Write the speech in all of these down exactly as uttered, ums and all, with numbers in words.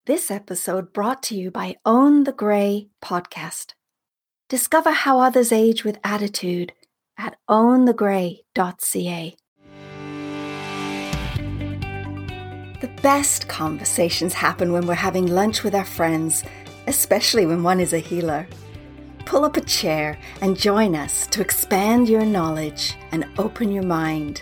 This episode brought to you by Own the Grey podcast. Discover how others age with attitude at own the grey dot c a. The best conversations happen when we're having lunch with our friends, especially when one is a healer. Pull up a chair and join us to expand your knowledge and open your mind.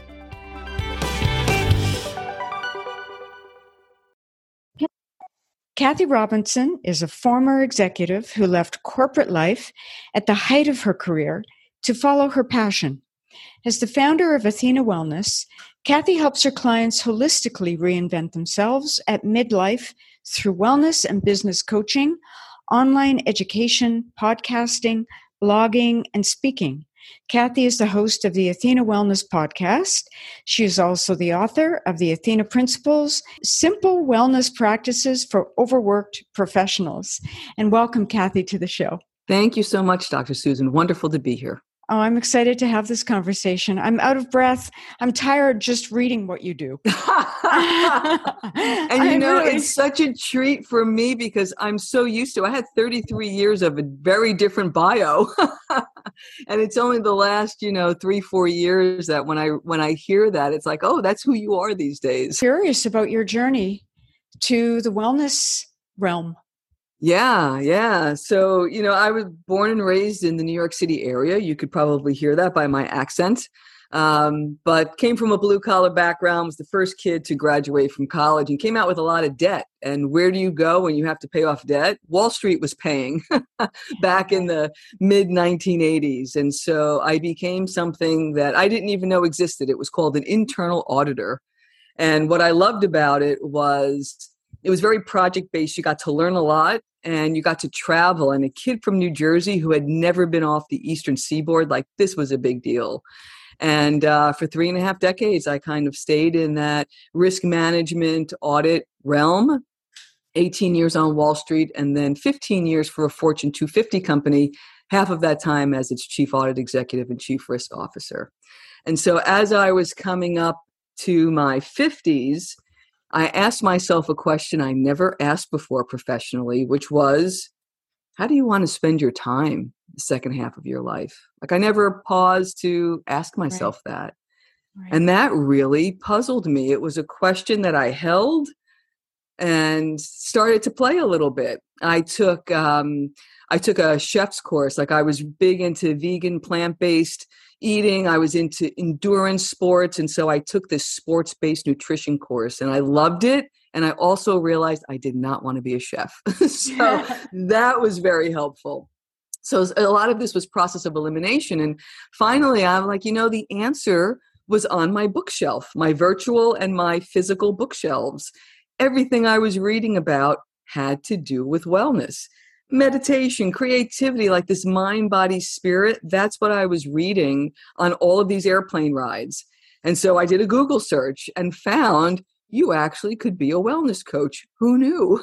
Kathy Robinson is a former executive who left corporate life at the height of her career to follow her passion. As the founder of Athena Wellness, Kathy helps her clients holistically reinvent themselves at midlife through wellness and business coaching, online education, podcasting, blogging, and speaking. Kathy is the host of the Athena Wellness podcast. She is also the author of the Athena Principles, Simple Wellness Practices for Overworked Professionals. And welcome, Kathy, to the show. Thank you so much, Doctor Susan. Wonderful to be here. Oh, I'm excited to have this conversation. I'm out of breath. I'm tired just reading what you do. And you know, really... it's such a treat for me because I'm so used to, I had thirty-three years of a very different bio. And it's only the last, you know, three, four years that when I, when I hear that, it's like, oh, that's who you are these days. Curious about your journey to the wellness realm. Yeah, yeah. So, you know, I was born and raised in the New York City area. You could probably hear that by my accent. Um, but came from a blue collar background, was the first kid to graduate from college and came out with a lot of debt. And where do you go when you have to pay off debt? Wall Street was paying back in the mid nineteen eighties. And so I became something that I didn't even know existed. It was called an internal auditor. And what I loved about it was it was very project-based. You got to learn a lot and you got to travel. And a kid from New Jersey who had never been off the Eastern Seaboard, like this was a big deal. And uh, for three and a half decades, I kind of stayed in that risk management audit realm, eighteen years on Wall Street, and then fifteen years for a Fortune two fifty company, half of that time as its chief audit executive and chief risk officer. And so as I was coming up to my fifties, I asked myself a question I never asked before professionally, which was, how do you want to spend your time the second half of your life? Like I never paused to ask myself right. that. Right. And that really puzzled me. It was a question that I held and started to play a little bit. I took, um, I took a chef's course. Like I was big into vegan, plant-based eating. I was into endurance sports. And so I took this sports-based nutrition course and I loved it. And I also realized I did not want to be a chef. So that was very helpful. So a lot of this was process of elimination. And finally, I'm like, you know, the answer was on my bookshelf, my virtual and my physical bookshelves. Everything I was reading about had to do with wellness. Meditation, creativity, like this mind, body, spirit. That's what I was reading on all of these airplane rides. And so I did a Google search and found you actually could be a wellness coach. Who knew?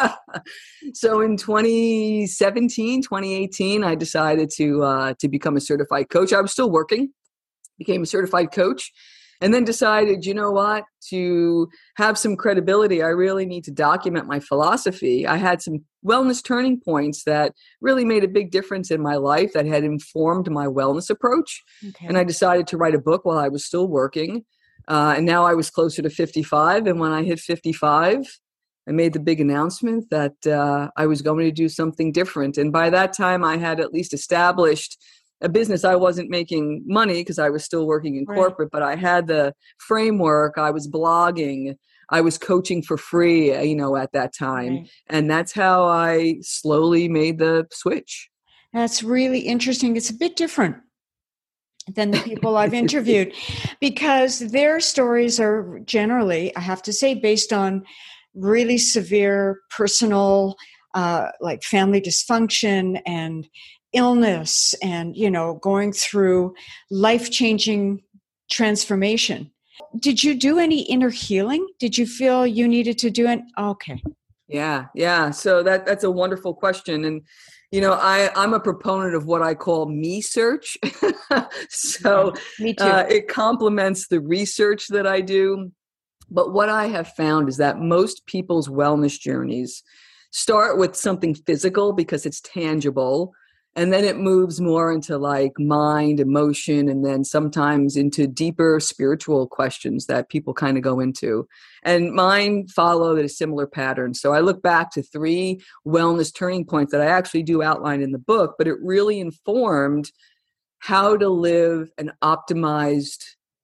So in twenty seventeen, twenty eighteen, I decided to uh, to become a certified coach. I was still working, became a certified coach. And then decided, you know what, to have some credibility, I really need to document my philosophy. I had some wellness turning points that really made a big difference in my life that had informed my wellness approach. Okay. And I decided to write a book while I was still working. Uh, and now I was closer to fifty-five. And when I hit fifty-five, I made the big announcement that uh, I was going to do something different. And by that time, I had at least established a business. I wasn't making money because I was still working in corporate, right. But I had the framework. I was blogging. I was coaching for free, you know, at that time. Right. And that's how I slowly made the switch. That's really interesting. It's a bit different than the people I've interviewed because their stories are generally, I have to say, based on really severe personal, uh, like family dysfunction and illness and, you know, going through life-changing transformation. Did you do any inner healing? Did you feel you needed to do it? Okay. Yeah. Yeah. So that, that's a wonderful question. And, you know, I, I'm a proponent of what I call me search. So yeah, me too. Uh, it complements the research that I do. But what I have found is that most people's wellness journeys start with something physical because it's tangible. And then it moves more into like mind, emotion, and then sometimes into deeper spiritual questions that people kind of go into. And mine followed a similar pattern. So I look back to three wellness turning points that I actually do outline in the book, but it really informed how to live an optimized,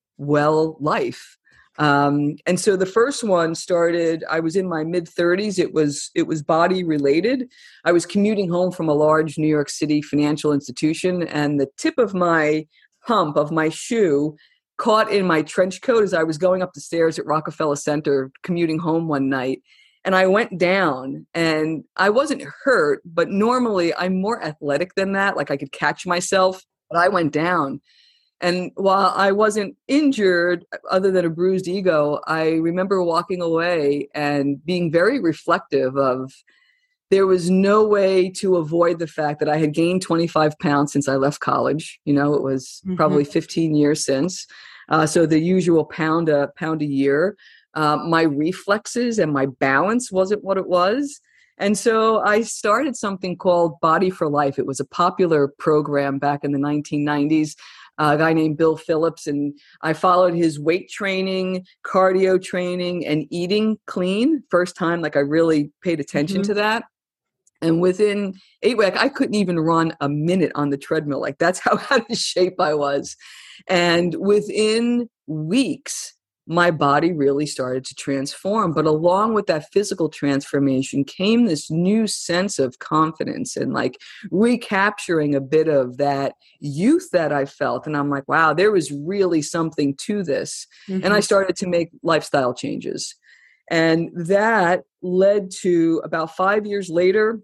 well life. Um, and so the first one started, I was in my mid thirties. It was, it was body related. I was commuting home from a large New York City financial institution, and the tip of my pump of my shoe caught in my trench coat as I was going up the stairs at Rockefeller Center, commuting home one night. And I went down, and I wasn't hurt, but normally I'm more athletic than that. Like I could catch myself, but I went down. And while I wasn't injured, other than a bruised ego, I remember walking away and being very reflective of there was no way to avoid the fact that I had gained twenty-five pounds since I left college. You know, it was mm-hmm. probably fifteen years since. Uh, so the usual pound a pound a year. Uh, my reflexes and my balance wasn't what it was. And so I started something called Body for Life. It was a popular program back in the nineteen nineties. A guy named Bill Phillips, and I followed his weight training, cardio training, and eating clean. First time, like I really paid attention mm-hmm. to that. And within eight weeks, I couldn't even run a minute on the treadmill. Like that's how out of shape I was. And within weeks, my body really started to transform. But along with that physical transformation came this new sense of confidence and like recapturing a bit of that youth that I felt. And I'm like, wow, there was really something to this. Mm-hmm. And I started to make lifestyle changes. And that led to about five years later.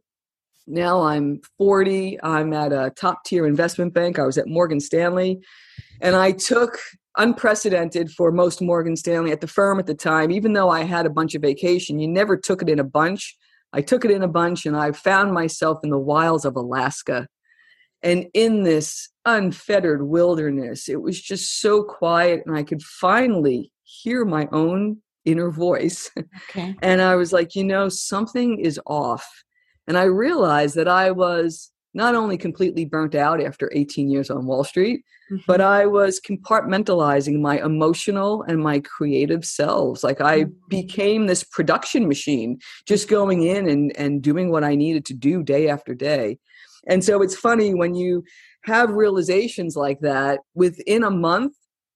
Now I'm forty. I'm at a top tier investment bank. I was at Morgan Stanley. And I took unprecedented for most Morgan Stanley at the firm at the time, even though I had a bunch of vacation, you never took it in a bunch. I took it in a bunch, and I found myself in the wilds of Alaska. And in this unfettered wilderness, it was just so quiet, and I could finally hear my own inner voice. Okay. And I was like, you know, something is off. And I realized that I was not only completely burnt out after eighteen years on Wall Street, mm-hmm. but I was compartmentalizing my emotional and my creative selves. Like I mm-hmm. became this production machine, just going in and, and doing what I needed to do day after day. And so it's funny when you have realizations like that. Within a month,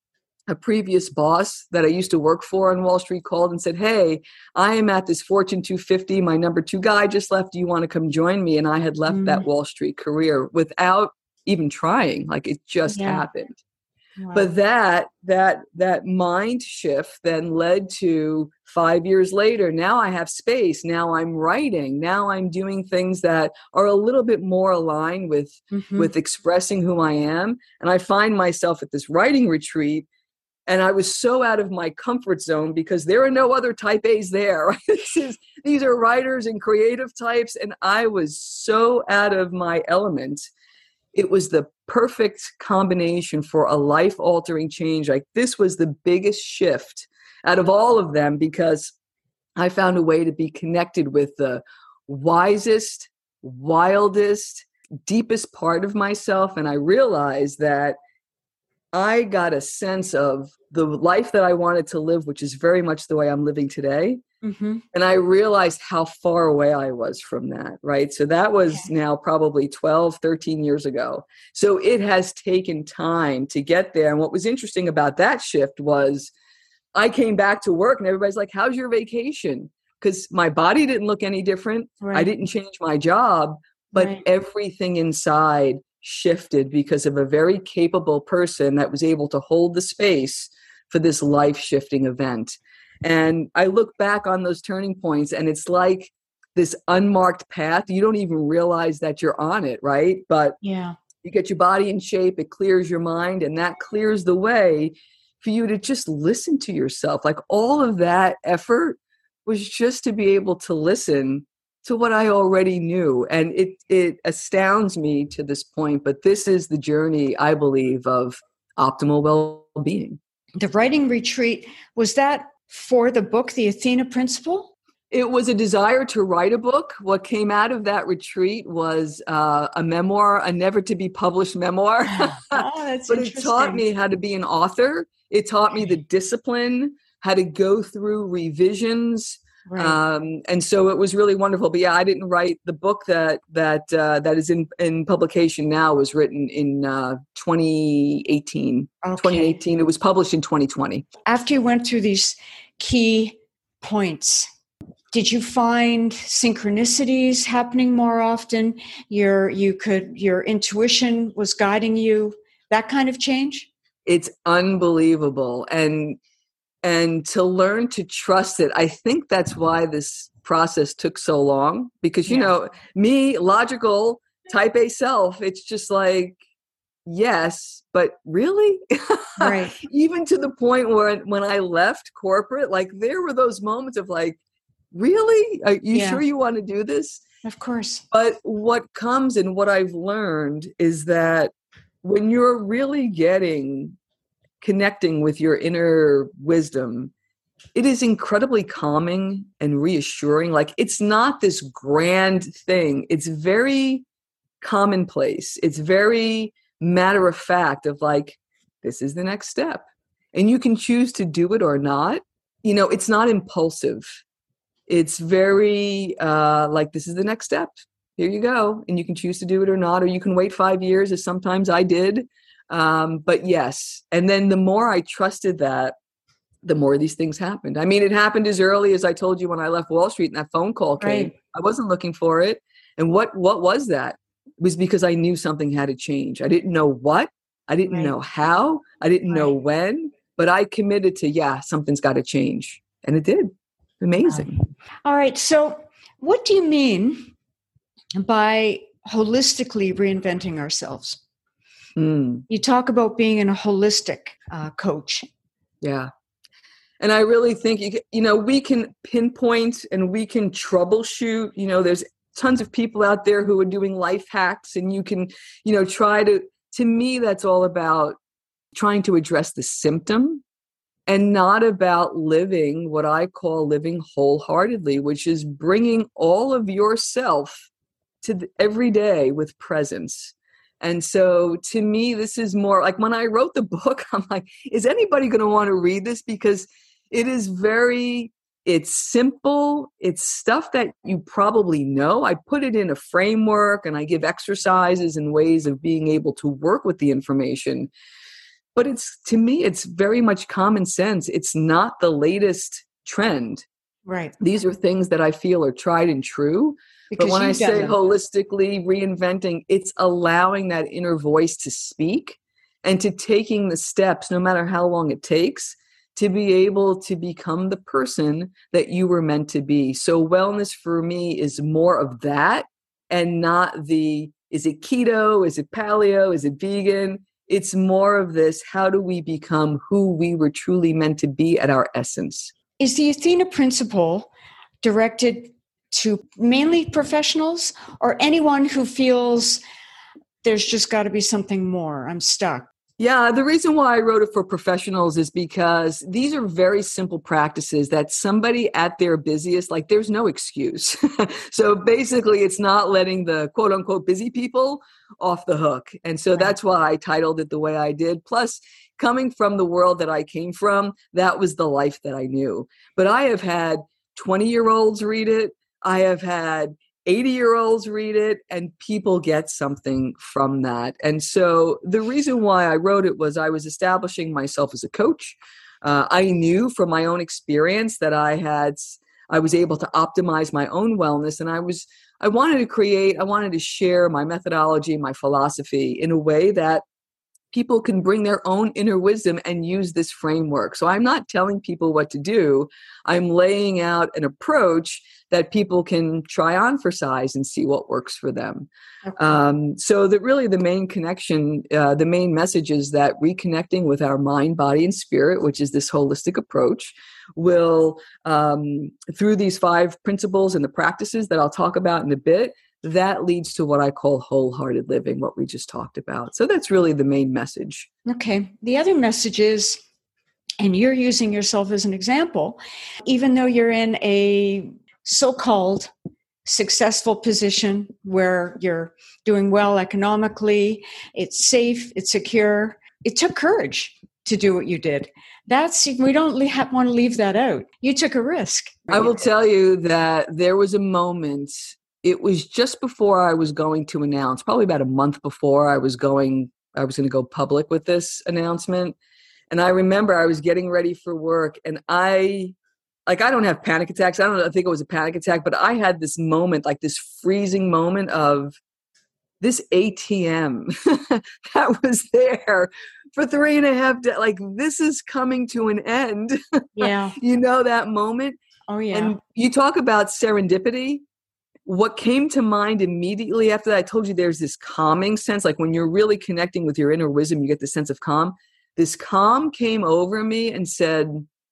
a previous boss that I used to work for on Wall Street called and said, hey, I am at this Fortune two fifty. My number two guy just left. Do you want to come join me? And I had left mm. that Wall Street career without even trying. Like it just yeah. happened. Wow. But that, that, that mind shift then led to five years later. Now I have space. Now I'm writing. Now I'm doing things that are a little bit more aligned with, mm-hmm. with expressing who I am. And I find myself at this writing retreat. And I was so out of my comfort zone because there are no other type A's there. Right? This is, these are writers and creative types. And I was so out of my element. It was the perfect combination for a life-altering change. Like this was the biggest shift out of all of them because I found a way to be connected with the wisest, wildest, deepest part of myself. And I realized that I got a sense of the life that I wanted to live, which is very much the way I'm living today. Mm-hmm. And I realized how far away I was from that, right? So that was okay. now probably twelve, thirteen years ago. So it has taken time to get there. And what was interesting about that shift was I came back to work and everybody's like, how's your vacation? Because my body didn't look any different. Right. I didn't change my job, but right. everything inside shifted because of a very capable person that was able to hold the space for this life-shifting event. And I look back on those turning points and it's like this unmarked path. You don't even realize that you're on it, right? But yeah, you get your body in shape, it clears your mind, and that clears the way for you to just listen to yourself. Like all of that effort was just to be able to listen to what I already knew. And it it astounds me to this point, but this is the journey, I believe, of optimal well-being. The writing retreat, was that for the book, The Athena Principle? It was a desire to write a book. What came out of that retreat was uh, a memoir, a never to be published memoir. Oh, that's But interesting. it taught me how to be an author. It taught me the discipline, how to go through revisions. Right. Um, and so it was really wonderful. But yeah, I didn't write the book that that uh, that is in, in publication now was written in uh, twenty eighteen. Okay. twenty eighteen. It was published in twenty twenty. After you went through these key points, did you find synchronicities happening more often? Your you could your intuition was guiding you, that kind of change? It's unbelievable. And and to learn to trust it. I think that's why this process took so long, because, you Yeah. know, me, logical, type A self, it's just like, yes, but really? Right. Even to the point where when I left corporate, like there were those moments of like, really? Are you Yeah. sure you want to do this? Of course. But what comes and what I've learned is that when you're really getting, connecting with your inner wisdom, it is incredibly calming and reassuring. Like it's not this grand thing. It's very commonplace. It's very matter of fact of like, this is the next step. And you can choose to do it or not. You know, it's not impulsive. It's very uh, like, this is the next step. Here you go. And you can choose to do it or not, or you can wait five years as sometimes I did. Um, but yes. And then the more I trusted that, the more these things happened. I mean, it happened as early as I told you when I left Wall Street and that phone call came. Right. I wasn't looking for it. And what, what was that? It was because I knew something had to change. I didn't know what, I didn't Right. know how, I didn't know Right. when, but I committed to, yeah, something's got to change. And it did. Amazing. All right. So what do you mean by holistically reinventing ourselves? Mm, You talk about being a holistic uh, coach. yeah. And I really think, you, you know, we can pinpoint and we can troubleshoot. You know, there's tons of people out there who are doing life hacks, and you can, you know, try to, to me, that's all about trying to address the symptom and not about living what I call living wholeheartedly, which is bringing all of yourself to the, every day with presence. And so to me, this is more like when I wrote the book, I'm like, is anybody going to want to read this? Because it is very, it's simple. It's stuff that you probably know. I put it in a framework and I give exercises and ways of being able to work with the information. But it's, to me, it's very much common sense. It's not the latest trend. Right. These are things that I feel are tried and true. Because but when I you've done say them. holistically reinventing, it's allowing that inner voice to speak and to taking the steps, no matter how long it takes, to be able to become the person that you were meant to be. So wellness for me is more of that and not the, is it keto? Is it paleo? Is it vegan? It's more of this, how do we become who we were truly meant to be at our essence? Is the Athena Principle directed to mainly professionals or anyone who feels there's just got to be something more? I'm stuck. Yeah, the reason why I wrote it for professionals is because these are very simple practices that somebody at their busiest, like there's no excuse. So basically it's not letting the quote unquote busy people off the hook. And so that's why I titled it the way I did. Plus, coming from the world that I came from, that was the life that I knew. But I have had twenty-year-olds read it. I have had eighty-year-olds read it, and people get something from that. And so the reason why I wrote it was I was establishing myself as a coach. Uh, I knew from my own experience that I had, I was able to optimize my own wellness, and I was, I wanted to create, I wanted to share my methodology, my philosophy in a way that people can bring their own inner wisdom and use this framework. So I'm not telling people what to do. I'm laying out an approach that people can try on for size and see what works for them. Okay. Um, so that really the main connection, uh, the main message is that reconnecting with our mind, body, and spirit, which is this holistic approach, will, um, through these five principles and the practices that I'll talk about in a bit, that leads to what I call wholehearted living, what we just talked about. So that's really the main message. Okay. The other message is and you're using yourself as an example, even though you're in a so-called successful position where you're doing well economically, it's safe, it's secure. It took courage to do what you did. That's, we don't le- want to leave that out. You took a risk. I will tell you that there was a moment, it was just before I was going to announce, probably about a month before I was going, I was going to go public with this announcement. And I remember I was getting ready for work, and I, like, I don't have panic attacks. I don't know, I think it was a panic attack, but I had this moment, like this freezing moment of this A T M that was there for three and a half days. Like, this is coming to an end. Yeah. You know, that moment. Oh, yeah. And you talk about serendipity. What came to mind immediately after that, I told you there's this calming sense. Like when you're really connecting with your inner wisdom, you get this sense of calm. This calm came over me and said,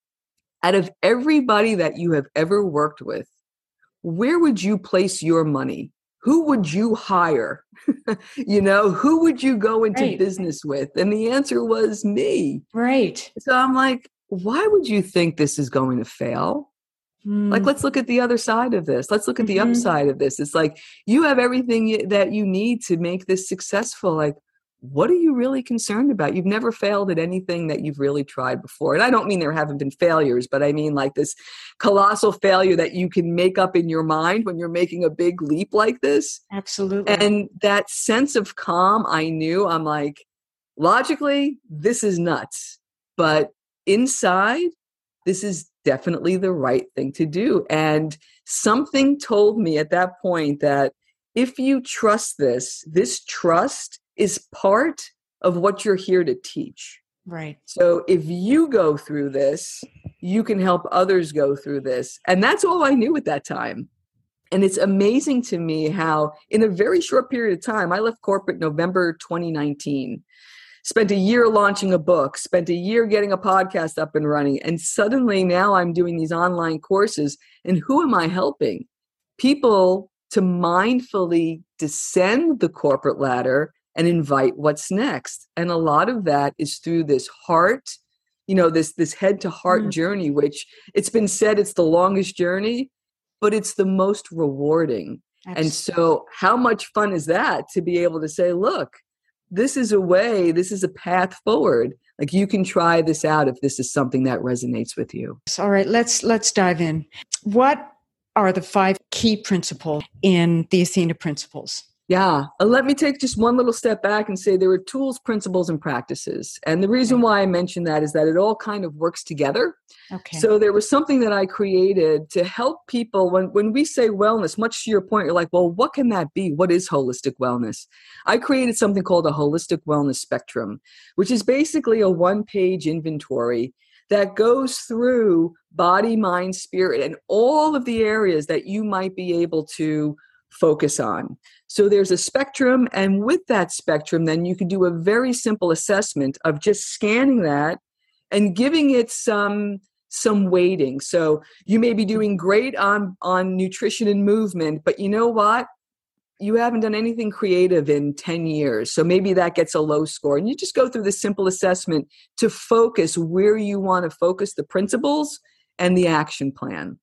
out of everybody that you have ever worked with, where would you place your money? Who would you hire? You know, who would you go into right. business with? And the answer was me. Right. So I'm like, why would you think this is going to fail? Mm. Like, let's look at the other side of this. Let's look at the mm-hmm. upside of this. It's like, you have everything that you need to make this successful. Like, what are you really concerned about? You've never failed at anything that you've really tried before. And I don't mean there haven't been failures, but I mean like this colossal failure that you can make up in your mind when you're making a big leap like this. Absolutely. And that sense of calm, I knew, I'm like, logically, this is nuts. But inside, this is definitely the right thing to do. And something told me at that point that if you trust this, this trust is part of what you're here to teach. Right. So if you go through this, you can help others go through this. And that's all I knew at that time. And it's amazing to me how in a very short period of time, I left corporate November twenty nineteen, spent a year launching a book, spent a year getting a podcast up and running. And suddenly now I'm doing these online courses. And who am I helping? People to mindfully descend the corporate ladder and invite what's next. And a lot of that is through this heart, you know, this, this head to heart mm-hmm. journey, which it's been said it's the longest journey, but it's the most rewarding. Absolutely. And so how much fun is that to be able to say, look, this is a way, this is a path forward. Like, you can try this out if this is something that resonates with you. All right, let's, let's dive in. What are the five key principles in the Athena Principles? Yeah. Let me take just one little step back and say there are tools, principles, and practices. And the reason why I mention that is that it all kind of works together. Okay. So there was something that I created to help people. When, when we say wellness, much to your point, you're like, well, what can that be? What is holistic wellness? I created something called a holistic wellness spectrum, which is basically a one-page inventory that goes through body, mind, spirit, and all of the areas that you might be able to focus on. So there's a spectrum, and with that spectrum, then you can do a very simple assessment of just scanning that and giving it some some weighting. So you may be doing great on, on nutrition and movement, but you know what? You haven't done anything creative in ten years. So maybe that gets a low score. And you just go through this simple assessment to focus where you want to focus the principles and the action plan.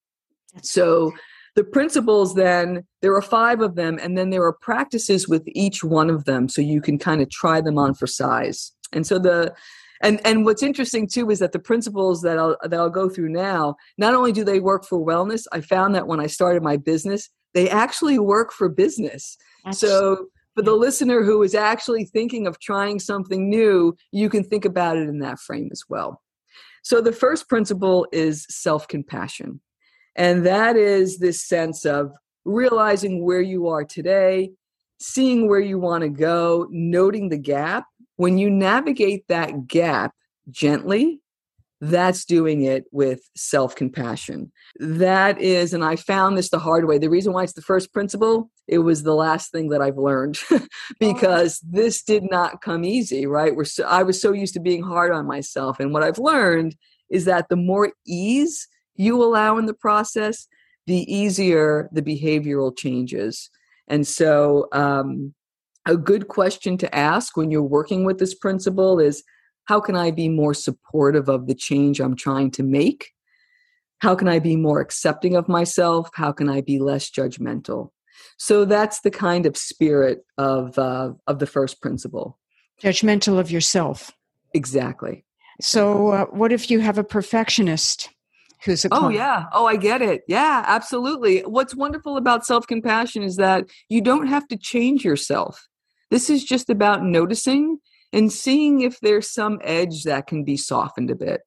So the principles, then, there are five of them, and then there are practices with each one of them, so you can kind of try them on for size. And so the, and and what's interesting too is that the principles that I'll that I'll go through now, not only do they work for wellness, I found that when I started my business, they actually work for business. That's, so for the listener who is actually thinking of trying something new, you can think about it in that frame as well. So the first principle is self-compassion. And that is this sense of realizing where you are today, seeing where you want to go, noting the gap. When you navigate that gap gently, that's doing it with self-compassion. That is, and I found this the hard way. The reason why it's the first principle, it was the last thing that I've learned because this did not come easy, right? We're so, I was so used to being hard on myself. And what I've learned is that the more ease you allow in the process, the easier the behavioral changes. And so um, a good question to ask when you're working with this principle is, how can I be more supportive of the change I'm trying to make? How can I be more accepting of myself? How can I be less judgmental? So that's the kind of spirit of uh, of the first principle. Judgmental of yourself. Exactly. So uh, what if you have a perfectionist who's a Oh, client? yeah. Oh, I get it. Yeah, absolutely. What's wonderful about self-compassion is that you don't have to change yourself. This is just about noticing and seeing if there's some edge that can be softened a bit.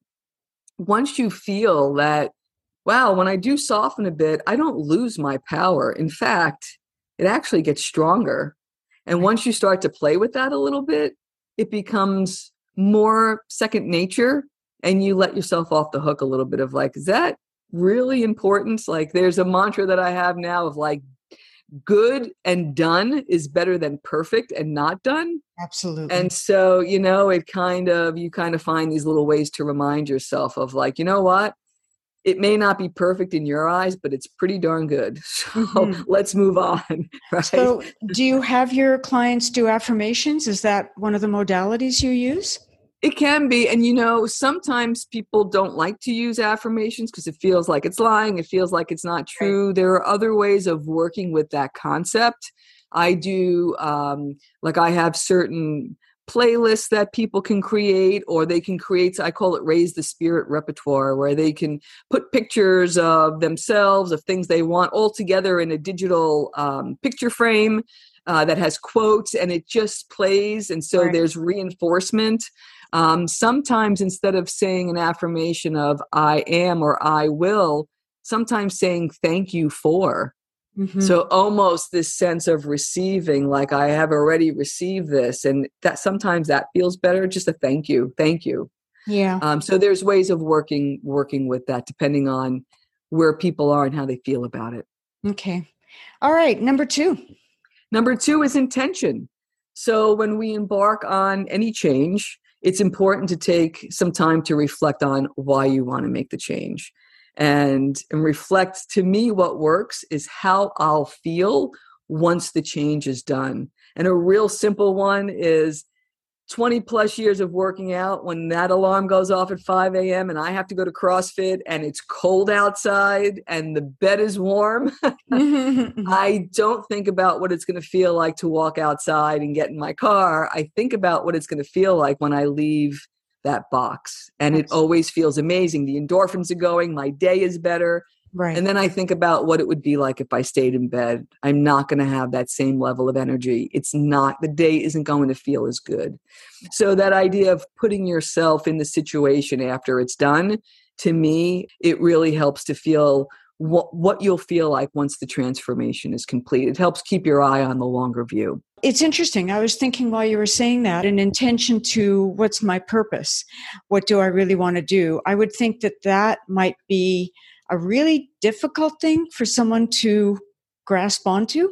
Once you feel that, wow, when I do soften a bit, I don't lose my power. In fact, it actually gets stronger. And once you start to play with that a little bit, it becomes more second nature, and you let yourself off the hook a little bit of like, is that really important? Like, there's a mantra that I have now of like, good and done is better than perfect and not done. Absolutely. And so, you know, it kind of, you kind of find these little ways to remind yourself of like, you know what? It may not be perfect in your eyes, but it's pretty darn good. So mm-hmm. let's move on. Right? So do you have your clients do affirmations? Is that one of the modalities you use? It can be. And, you know, sometimes people don't like to use affirmations because it feels like it's lying. It feels like it's not true. Right. There are other ways of working with that concept. I do, um, like I have certain playlists that people can create, or they can create, I call it raise the spirit repertoire, where they can put pictures of themselves, of things they want, all together in a digital um, picture frame uh, that has quotes, and it just plays. And so right. there's reinforcement. Um, sometimes instead of saying an affirmation of I am or I will, sometimes saying thank you for. Mm-hmm. So almost this sense of receiving, like I have already received this, and that sometimes that feels better. Just a thank you, thank you. Yeah. Um, so there's ways of working working with that depending on where people are and how they feel about it. Okay. All right. Number two. Number two is intention. So when we embark on any change, it's important to take some time to reflect on why you want to make the change. And, and reflect, to me, what works is how I'll feel once the change is done. And a real simple one is twenty plus years of working out. When that alarm goes off at five a.m. and I have to go to CrossFit and it's cold outside and the bed is warm, I don't think about what it's going to feel like to walk outside and get in my car. I think about what it's going to feel like when I leave that box. And it always feels amazing. The endorphins are going, my day is better. Right. And then I think about what it would be like if I stayed in bed. I'm not going to have that same level of energy. It's not, the day isn't going to feel as good. So that idea of putting yourself in the situation after it's done, to me, it really helps to feel what, what you'll feel like once the transformation is complete. It helps keep your eye on the longer view. It's interesting. I was thinking while you were saying that, an intention to what's my purpose? What do I really want to do? I would think that that might be a really difficult thing for someone to grasp onto.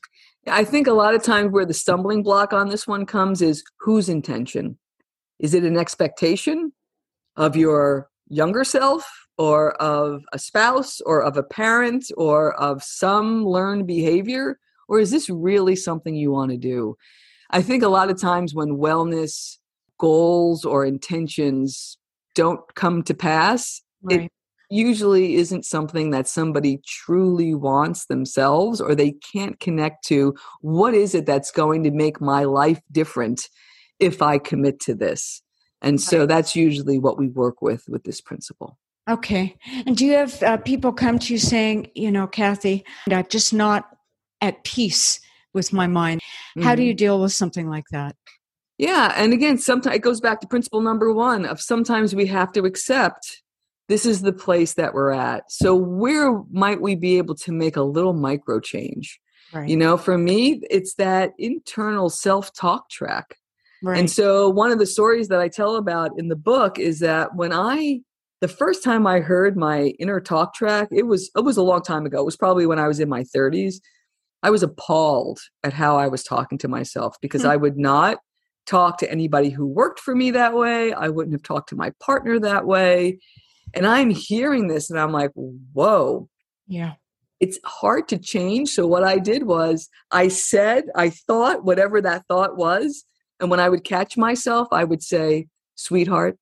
I think a lot of times where the stumbling block on this one comes is whose intention? Is it an expectation of your younger self, or of a spouse, or of a parent, or of some learned behavior? Or is this really something you want to do? I think a lot of times when wellness goals or intentions don't come to pass, right. it usually isn't something that somebody truly wants themselves, or they can't connect to what is it that's going to make my life different if I commit to this. And so right. that's usually what we work with with this principle. Okay. And do you have uh, people come to you saying, you know, Kathy, I'm just not at peace with my mind. Mm-hmm. How do you deal with something like that? Yeah. And again, sometimes it goes back to principle number one of sometimes we have to accept this is the place that we're at. So where might we be able to make a little micro change? Right. You know, for me, it's that internal self-talk track. Right. And so one of the stories that I tell about in the book is that when I, the first time I heard my inner talk track, it was, it was a long time ago. It was probably when I was in my thirties. I was appalled at how I was talking to myself because mm-hmm. I would not talk to anybody who worked for me that way. I wouldn't have talked to my partner that way. And I'm hearing this and I'm like, whoa. Yeah. It's hard to change. So what I did was I said, I thought whatever that thought was. And when I would catch myself, I would say, sweetheart.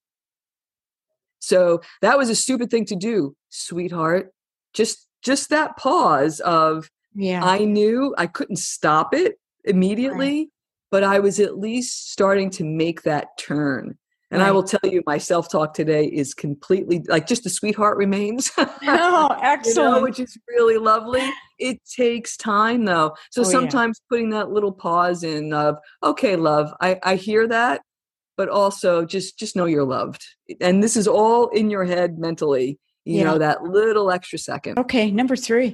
So that was a stupid thing to do, sweetheart. Just, just that pause of, yeah. I knew I couldn't stop it immediately, right. but I was at least starting to make that turn. And right. I will tell you, my self-talk today is completely like just the sweetheart remains. Oh, excellent. You know, which is really lovely. It takes time though. So oh, sometimes yeah. putting that little pause in of, okay, love, I, I hear that, but also just, just know you're loved. And this is all in your head mentally, you yeah. know, that little extra second. Okay. Number three.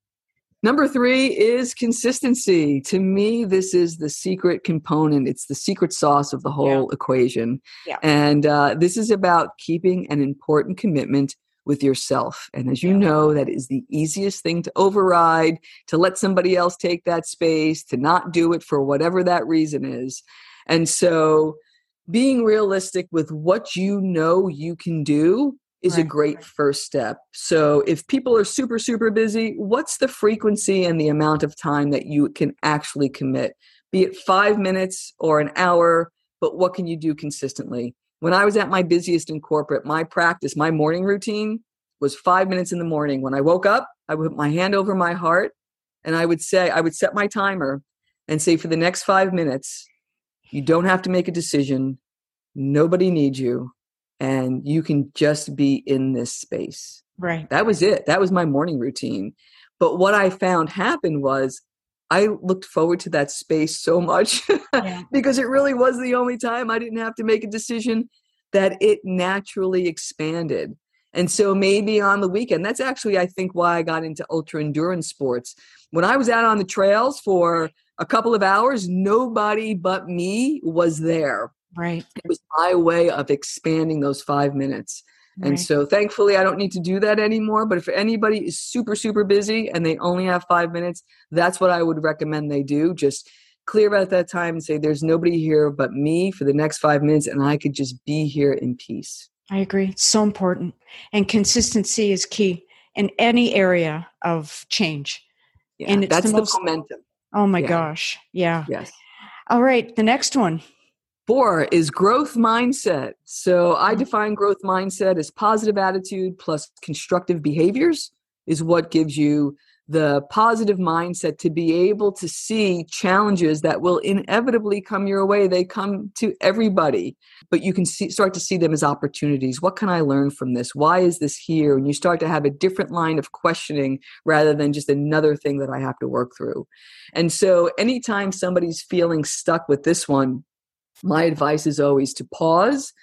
Number three is consistency. To me, this is the secret component. It's the secret sauce of the whole yeah. equation. Yeah. And uh, this is about keeping an important commitment with yourself. And as you yeah. know, that is the easiest thing to override, to let somebody else take that space, to not do it for whatever that reason is. And so being realistic with what you know you can do is right. a great first step. So if people are super, super busy, what's the frequency and the amount of time that you can actually commit? Be it five minutes or an hour, but what can you do consistently? When I was at my busiest in corporate, my practice, my morning routine was five minutes in the morning. When I woke up, I would put my hand over my heart and I would say, I would set my timer and say, for the next five minutes, you don't have to make a decision. Nobody needs you. And you can just be in this space. Right. That was it. That was my morning routine. But what I found happened was I looked forward to that space so much yeah. because it really was the only time I didn't have to make a decision, that it naturally expanded. And so maybe on the weekend, that's actually, I think, why I got into ultra endurance sports. When I was out on the trails for a couple of hours, nobody but me was there. Right. It was my way of expanding those five minutes. And right. so thankfully, I don't need to do that anymore. But if anybody is super, super busy and they only have five minutes, that's what I would recommend they do. Just clear out that time and say, there's nobody here but me for the next five minutes. And I could just be here in peace. I agree. It's so important. And consistency is key in any area of change. Yeah, and it's that's the, the most, momentum. Oh my yeah. gosh. Yeah. Yes. All right. The next one. Four is growth mindset. So I define growth mindset as positive attitude plus constructive behaviors is what gives you the positive mindset to be able to see challenges that will inevitably come your way. They come to everybody, but you can see, start to see them as opportunities. What can I learn from this? Why is this here? And you start to have a different line of questioning rather than just another thing that I have to work through. And so anytime somebody's feeling stuck with this one, my advice is always to pause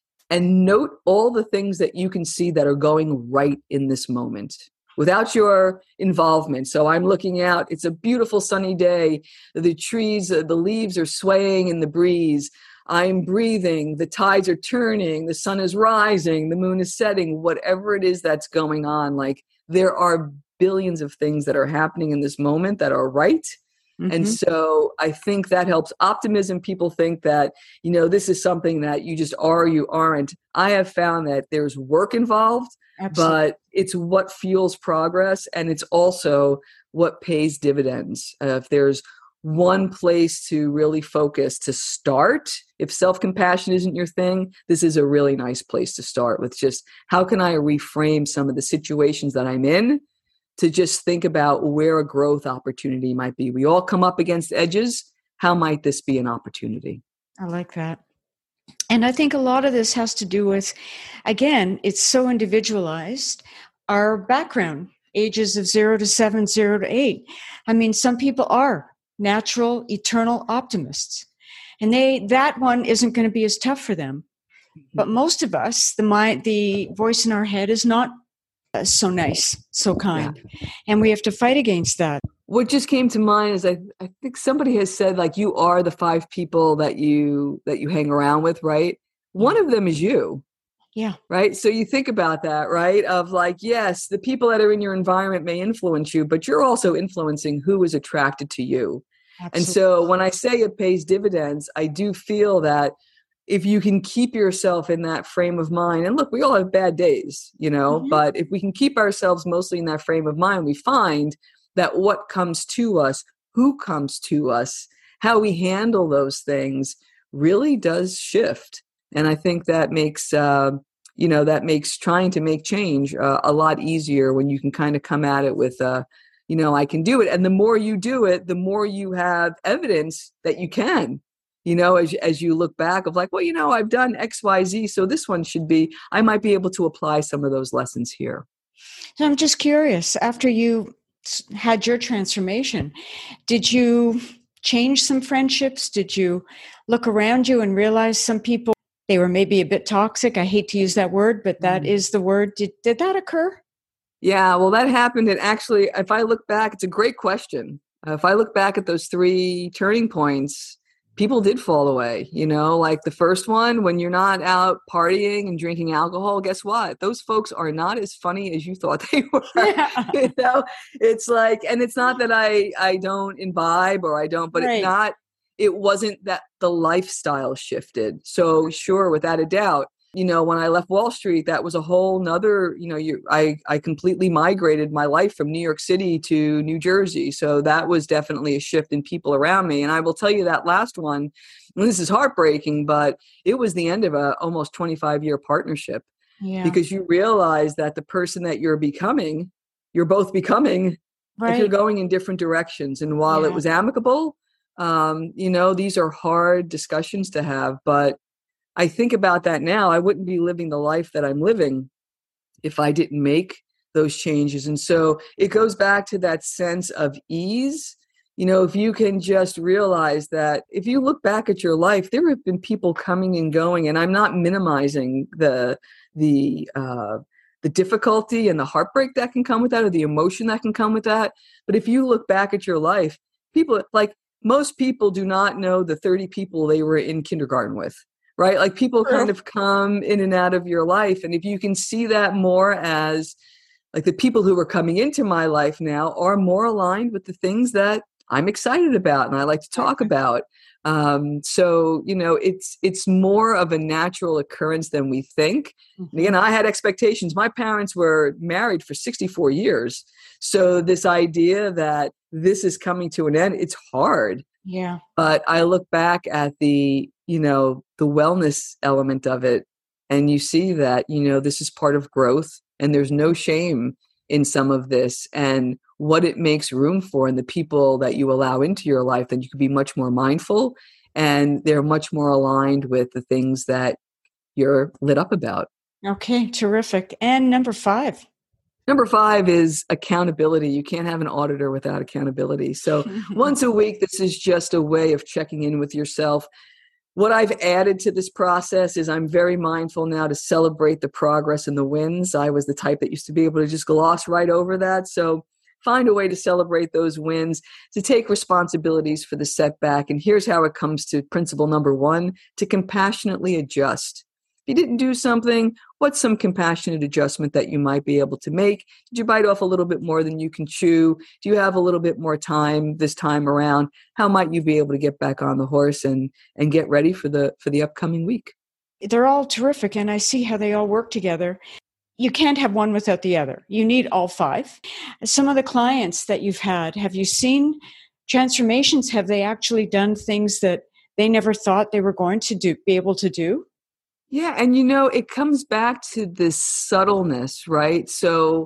and note all the things that you can see that are going right in this moment without your involvement. So I'm looking out. It's a beautiful sunny day. The trees, uh, the leaves are swaying in the breeze. I'm breathing. The tides are turning. The sun is rising. The moon is setting. Whatever it is that's going on, like there are billions of things that are happening in this moment that are right. Mm-hmm. And so I think that helps optimism. People think that, you know, this is something that you just are, you aren't. I have found that there's work involved, Absolutely. But it's what fuels progress. And it's also what pays dividends. Uh, if there's one place to really focus to start, if self-compassion isn't your thing, this is a really nice place to start with. Just how can I reframe some of the situations that I'm in to just think about where a growth opportunity might be. We all come up against edges. How might this be an opportunity? I like that. And I think a lot of this has to do with, again, it's so individualized, our background, ages of zero to seven, zero to eight. I mean, some people are natural, eternal optimists. And they that one isn't going to be as tough for them. But most of us, the mind, the voice in our head is not uh, so nice, so kind. Yeah. And we have to fight against that. What just came to mind is I, I think somebody has said, like, you are the five people that you that you hang around with, right? One of them is you. Yeah. Right. So you think about that, right? Of like, yes, the people that are in your environment may influence you, but you're also influencing who is attracted to you. Absolutely. And so when I say it pays dividends, I do feel that if you can keep yourself in that frame of mind, and look, we all have bad days, you know, mm-hmm. but if we can keep ourselves mostly in that frame of mind, we find that what comes to us, who comes to us, how we handle those things really does shift. And I think that makes, uh, you know, that makes trying to make change uh, a lot easier when you can kind of come at it with, uh, you know, I can do it. And the more you do it, the more you have evidence that you can, you know, as, as you look back of like, well, you know, I've done X, Y, Z, so this one should be, I might be able to apply some of those lessons here. So I'm just curious, after you had your transformation, did you change some friendships? Did you look around you and realize some people, they were maybe a bit toxic? I hate to use that word, but that mm. is the word. Did, did that occur? Yeah, well, that happened. And actually, if I look back, it's a great question. Uh, if I look back at those three turning points, people did fall away. You know, like the first one, when you're not out partying and drinking alcohol, guess what? Those folks are not as funny as you thought they were. Yeah. You know, it's like, and it's not that I, I don't imbibe or I don't, but right. it's not, it wasn't that the lifestyle shifted. So sure, without a doubt, you know, when I left Wall Street, that was a whole nother, you know, you, I, I completely migrated my life from New York City to New Jersey. So that was definitely a shift in people around me. And I will tell you that last one, and this is heartbreaking, but it was the end of a almost twenty-five year partnership. Yeah. Because you realize that the person that you're becoming, you're both becoming, right. if you're going in different directions. And while yeah. it was amicable, um, you know, these are hard discussions to have, but I think about that now. I wouldn't be living the life that I'm living if I didn't make those changes. And so it goes back to that sense of ease. You know, if you can just realize that if you look back at your life, there have been people coming and going, and I'm not minimizing the, the, uh, the difficulty and the heartbreak that can come with that, or the emotion that can come with that. But if you look back at your life, people like most people do not know the thirty people they were in kindergarten with. Right? Like people kind of come in and out of your life. And if you can see that more as like the people who are coming into my life now are more aligned with the things that I'm excited about and I like to talk about. Um, so, you know, it's, it's more of a natural occurrence than we think. Mm-hmm. Again, I had expectations. My parents were married for sixty-four years. So this idea that this is coming to an end, it's hard. Yeah. But I look back at the, you know, the wellness element of it, and you see that, you know, this is part of growth and there's no shame in some of this, and what it makes room for and the people that you allow into your life, then you can be much more mindful and they're much more aligned with the things that you're lit up about. Okay, terrific. And number five. Number five is accountability. You can't have an auditor without accountability. So once a week, this is just a way of checking in with yourself. What I've added to this process is I'm very mindful now to celebrate the progress and the wins. I was the type that used to be able to just gloss right over that. So find a way to celebrate those wins, to take responsibilities for the setback. And here's how it comes to principle number one, to compassionately adjust. If you didn't do something, what's some compassionate adjustment that you might be able to make? Did you bite off a little bit more than you can chew? Do you have a little bit more time this time around? How might you be able to get back on the horse and, and get ready for the, for the upcoming week? They're all terrific, and I see how they all work together. You can't have one without the other. You need all five. Some of the clients that you've had, have you seen transformations? Have they actually done things that they never thought they were going to do, be able to do? Yeah. And, you know, it comes back to this subtleness, right? So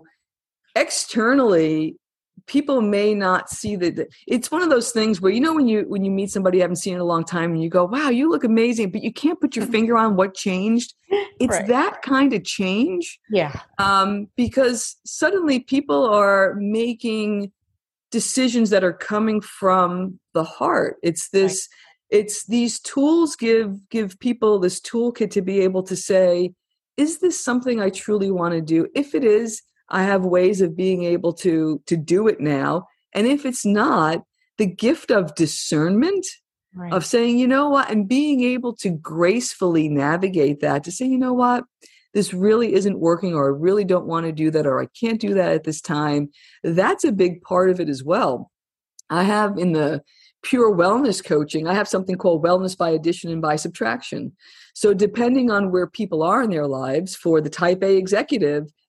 externally, people may not see that. It's one of those things where, you know, when you when you meet somebody you haven't seen in a long time and you go, wow, you look amazing, but you can't put your finger on what changed. It's right. that kind of change. Yeah. Um, because suddenly people are making decisions that are coming from the heart. It's this... Right. It's these tools give give people this toolkit to be able to say, is this something I truly want to do? If it is, I have ways of being able to, to do it now. And if it's not, the gift of discernment, right. of saying, you know what, and being able to gracefully navigate that, to say, you know what, this really isn't working, or I really don't want to do that, or I can't do that at this time. That's a big part of it as well. I have in the pure wellness coaching, I have something called wellness by addition and by subtraction. So depending on where people are in their lives, for the type A executive,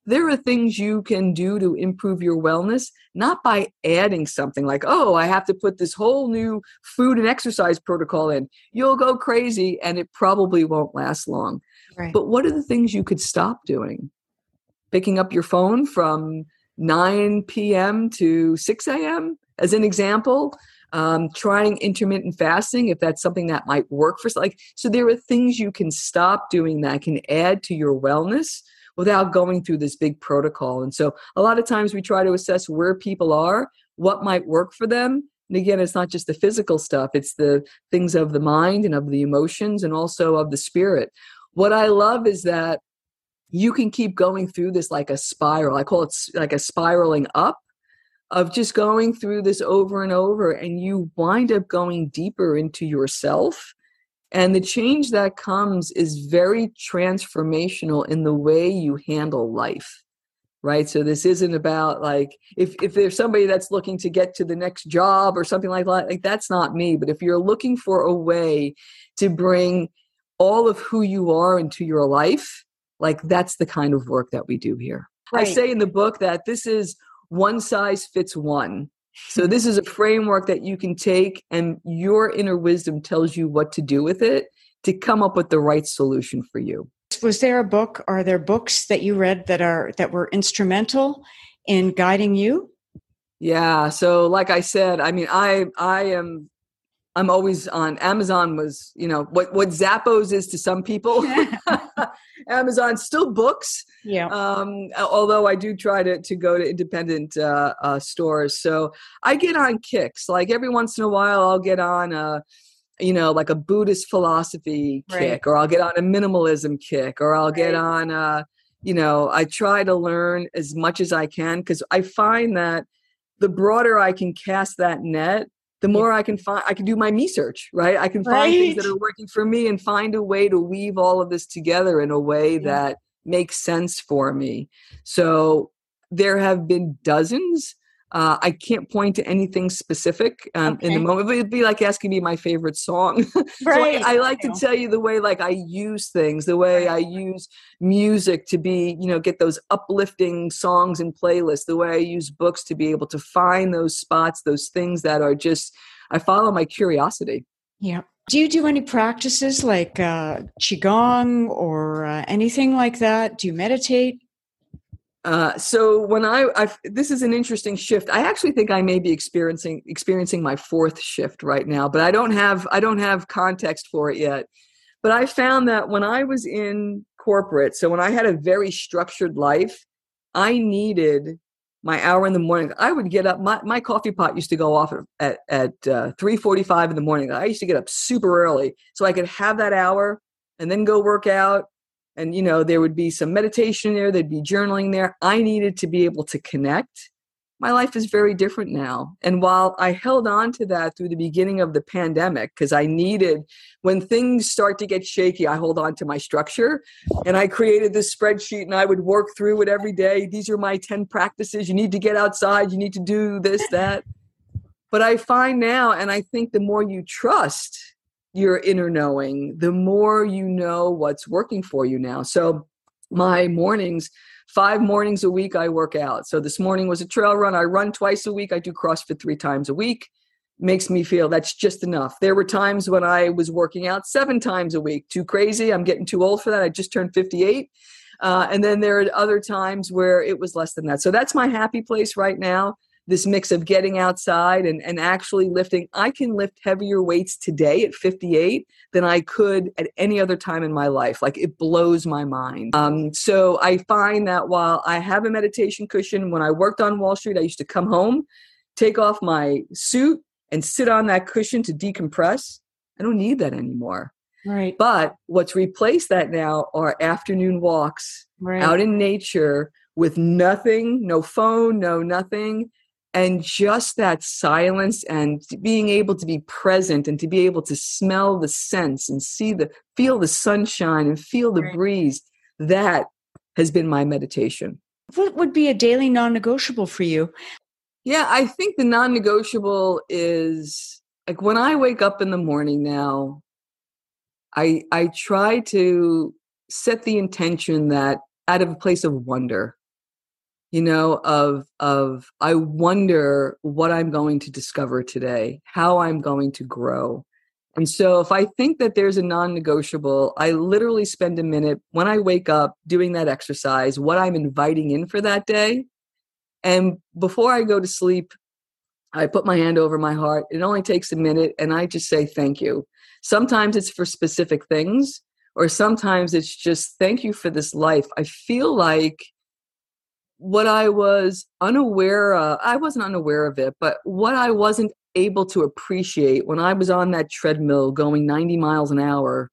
there are things you can do to improve your wellness, not by adding something like, oh, I have to put this whole new food and exercise protocol in. You'll go crazy and it probably won't last long. Right. But what are the things you could stop doing? Picking up your phone from nine p.m. to six a.m. as an example. Um, trying intermittent fasting, if that's something that might work for, like, so there are things you can stop doing that can add to your wellness without going through this big protocol. And so a lot of times we try to assess where people are, what might work for them. And again, it's not just the physical stuff, it's the things of the mind and of the emotions and also of the spirit. What I love is that you can keep going through this like a spiral. I call it like a spiraling up, of just going through this over and over, and you wind up going deeper into yourself. And the change that comes is very transformational in the way you handle life, right? So this isn't about like, if, if there's somebody that's looking to get to the next job or something like that, like that's not me. But if you're looking for a way to bring all of who you are into your life, like that's the kind of work that we do here. Right. I say in the book that this is one size fits one. So this is a framework that you can take and your inner wisdom tells you what to do with it to come up with the right solution for you. Was there a book, are there books that you read that are that were instrumental in guiding you? Yeah. So like I said, I mean, I I am I'm always on Amazon was, you know, what, what Zappos is to some people. Amazon still books. Yeah. Um, although I do try to, to go to independent uh, uh, stores. So I get on kicks. Like every once in a while, I'll get on a, you know, like a Buddhist philosophy kick, right. Or I'll get on a minimalism kick, or I'll right. get on, a, you know, I try to learn as much as I can because I find that the broader I can cast that net, the more I can find, I can do my me search, right? I can find right. things that are working for me and find a way to weave all of this together in a way yeah. that makes sense for me. So there have been dozens. Uh, I can't point to anything specific um, okay. in the moment. It'd be like asking me my favorite song. Right. So I, I like to tell you the way, like I use things, the way I use music to be, you know, get those uplifting songs and playlists, the way I use books to be able to find those spots, those things that are just, I follow my curiosity. Yeah. Do you do any practices like uh, Qigong or uh, anything like that? Do you meditate? Uh, so when I, I've, this is an interesting shift. I actually think I may be experiencing experiencing my fourth shift right now, but I don't have I don't have context for it yet. But I found that when I was in corporate, so when I had a very structured life, I needed my hour in the morning. I would get up. My, my coffee pot used to go off at at uh, three forty-five in the morning. I used to get up super early so I could have that hour and then go work out. And, you know, there would be some meditation there. There'd be journaling there. I needed to be able to connect. My life is very different now. And while I held on to that through the beginning of the pandemic, because I needed, when things start to get shaky, I hold on to my structure. And I created this spreadsheet and I would work through it every day. These are my ten practices. You need to get outside. You need to do this, that. But I find now, and I think the more you trust your inner knowing, the more you know what's working for you now. So my mornings, five mornings a week, I work out. So this morning was a trail run. I run twice a week. I do CrossFit three times a week. Makes me feel that's just enough. There were times when I was working out seven times a week. Too crazy. I'm getting too old for that. I just turned fifty-eight. Uh, and then there are other times where it was less than that. So that's my happy place right now. This mix of getting outside and, and actually lifting. I can lift heavier weights today at fifty-eight than I could at any other time in my life. Like it blows my mind. Um, so I find that while I have a meditation cushion, when I worked on Wall Street, I used to come home, take off my suit and sit on that cushion to decompress. I don't need that anymore. Right. But what's replaced that now are afternoon walks right. out in nature with nothing, no phone, no nothing. And just that silence and being able to be present and to be able to smell the scents and see the, feel the sunshine and feel the right. breeze, that has been my meditation. What would be a daily non-negotiable for you? Yeah, I think the non-negotiable is like when I wake up in the morning now, I I try to set the intention that out of a place of wonder. you know, of, of, I wonder what I'm going to discover today, how I'm going to grow. And so if I think that there's a non-negotiable, I literally spend a minute when I wake up doing that exercise, what I'm inviting in for that day. And before I go to sleep, I put my hand over my heart. It only takes a minute, and I just say thank you. Sometimes it's for specific things, or sometimes it's just thank you for this life. I feel like what I was unaware of, I wasn't unaware of it, but what I wasn't able to appreciate when I was on that treadmill going ninety miles an hour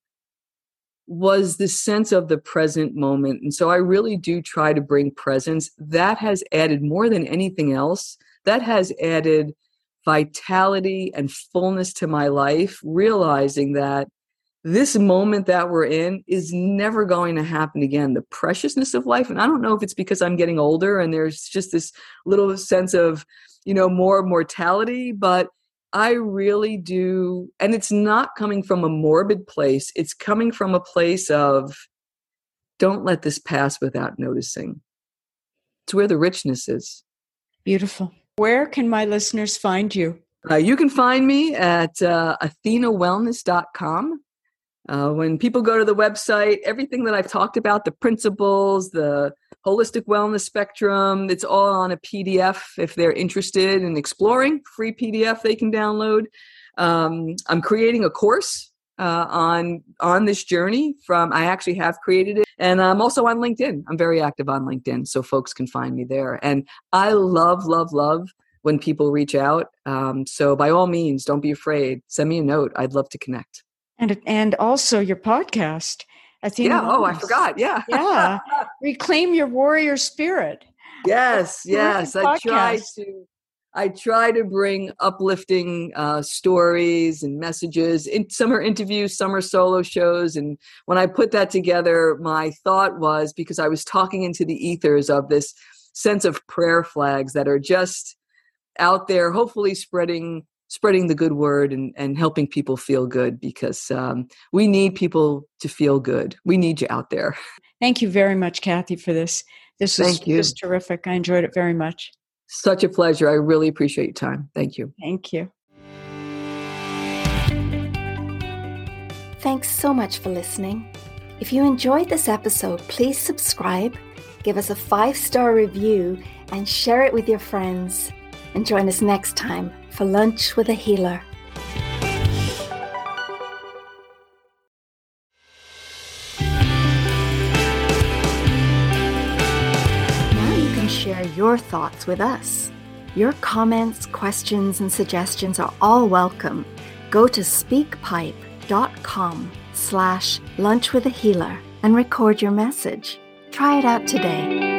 was the sense of the present moment. And so I really do try to bring presence. That has added more than anything else. That has added vitality and fullness to my life, realizing that this moment that we're in is never going to happen again. The preciousness of life. And I don't know if it's because I'm getting older and there's just this little sense of, you know, more mortality, but I really do. And it's not coming from a morbid place. It's coming from a place of don't let this pass without noticing. It's where the richness is. Beautiful. Where can my listeners find you? Uh, you can find me at uh, athena wellness dot com. Uh, when people go to the website, everything that I've talked about, the principles, the holistic wellness spectrum, it's all on a P D F if they're interested in exploring. Free P D F they can download. Um, I'm creating a course uh, on on this journey. From I actually have created it, and I'm also on LinkedIn. I'm very active on LinkedIn, so folks can find me there. And I love, love, love when people reach out. Um, so by all means, don't be afraid. Send me a note. I'd love to connect. And and also your podcast, Athena Yeah. Wellness. Oh, I forgot. Yeah. Yeah. Reclaim your warrior spirit. Yes. Yes. I Podcast. try to. I try to bring uplifting uh, stories and messages. In, some are interviews, some are solo shows. And when I put that together, my thought was, because I was talking into the ethers of this sense of prayer flags that are just out there, hopefully spreading spreading the good word and, and helping people feel good, because um, we need people to feel good. We need you out there. Thank you very much, Kathy, for this. This was Thank you. just terrific. I enjoyed it very much. Such a pleasure. I really appreciate your time. Thank you. Thank you. Thanks so much for listening. If you enjoyed this episode, please subscribe, give us a five-star review, and share it with your friends. And join us next time for Lunch with a Healer. Now you can share your thoughts with us. Your comments, questions, and suggestions are all welcome. Go to speakpipe.com slash lunch with a healer and record your message. Try it out today.